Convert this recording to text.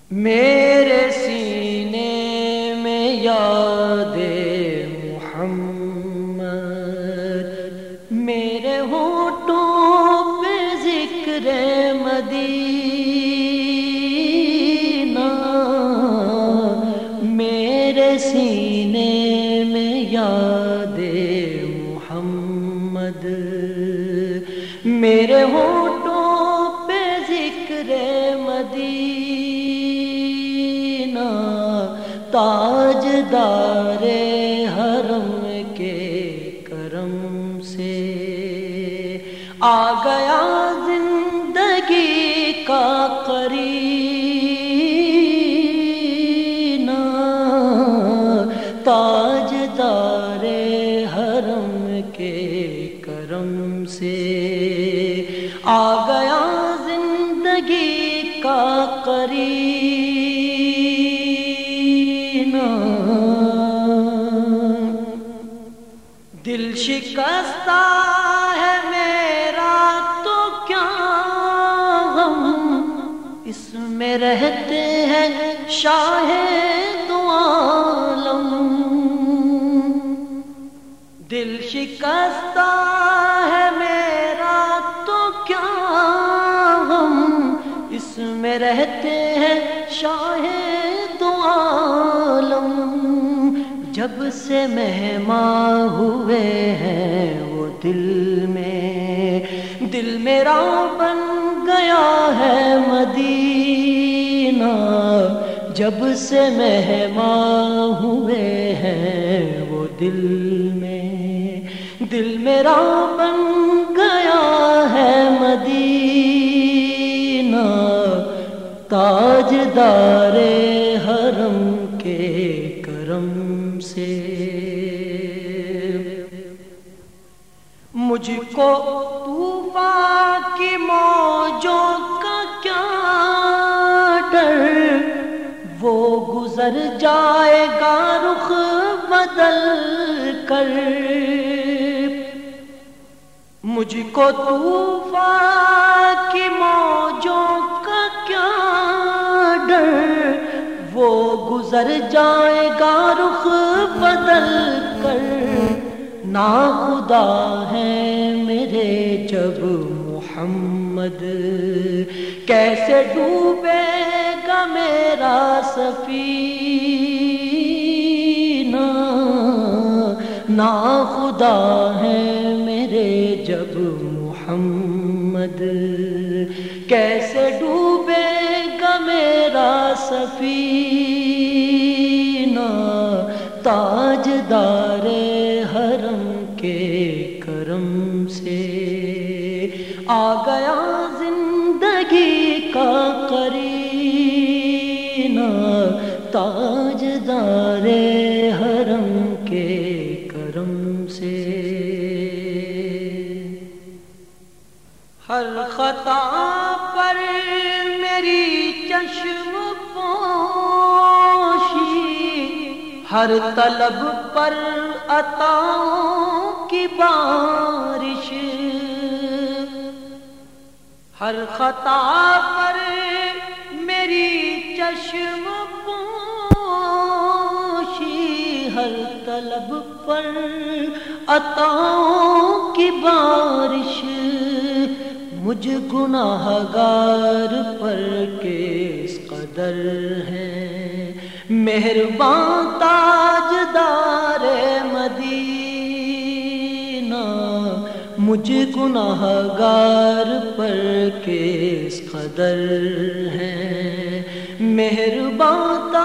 میرے سینے میں یاد محمد، میرے ہونٹوں پہ ذکر مدینہ، میرے سینے میں یاد محمد، میرے ہونٹوں پہ ذکر مدینہ، تاجدار حرم کے کرم سے آ گیا زندگی کا قرینہ، تاجدار حرم کے کرم سے آ گیا زندگی کا قرینہ، دل شکستہ ہے میرا تو کیا غم، اس میں رہتے ہیں شاہ دو عالم، دل شکستہ ہے میرا تو کیا غم، اس میں رہتے ہیں شاہ دو عالم، جب سے مہمان ہوئے ہیں وہ دل میرا بن گیا ہے مدینہ، جب سے مہمان ہوئے ہیں وہ دل میرا بن گیا ہے مدینہ، تاجدار حرم کے کرم سے مجھ کو طوفان کی موجوں کا کیا ڈر، وہ گزر جائے گا رخ بدل کر، مجھ کو طوفان کی موجوں کا کیا ڈر، وہ گزر جائے گا رخ بدل کر، نا خدا ہے میرے جب محمد، کیسے ڈوبے گا میرا سفینہ، نا خدا ہے میرے جب محمد، کیسے ڈوبے گا میرا سفینہ، تاجدار حرم کے کرم سے آ گیا زندگی کا قرینہ، تاجدار حرم کے کرم سے ہر خطا پر میری چشم پوشی، ہر طلب پر عطاؤں کی بارش، ہر خطا پر میری چشم پوشی، ہر طلب پر عطاؤں کی بارش، مجھ گناہ گار پر کس قدر ہے مہربان تاجدار مدینہ، مجھ گناہ گار پر کس قدر ہے مہربان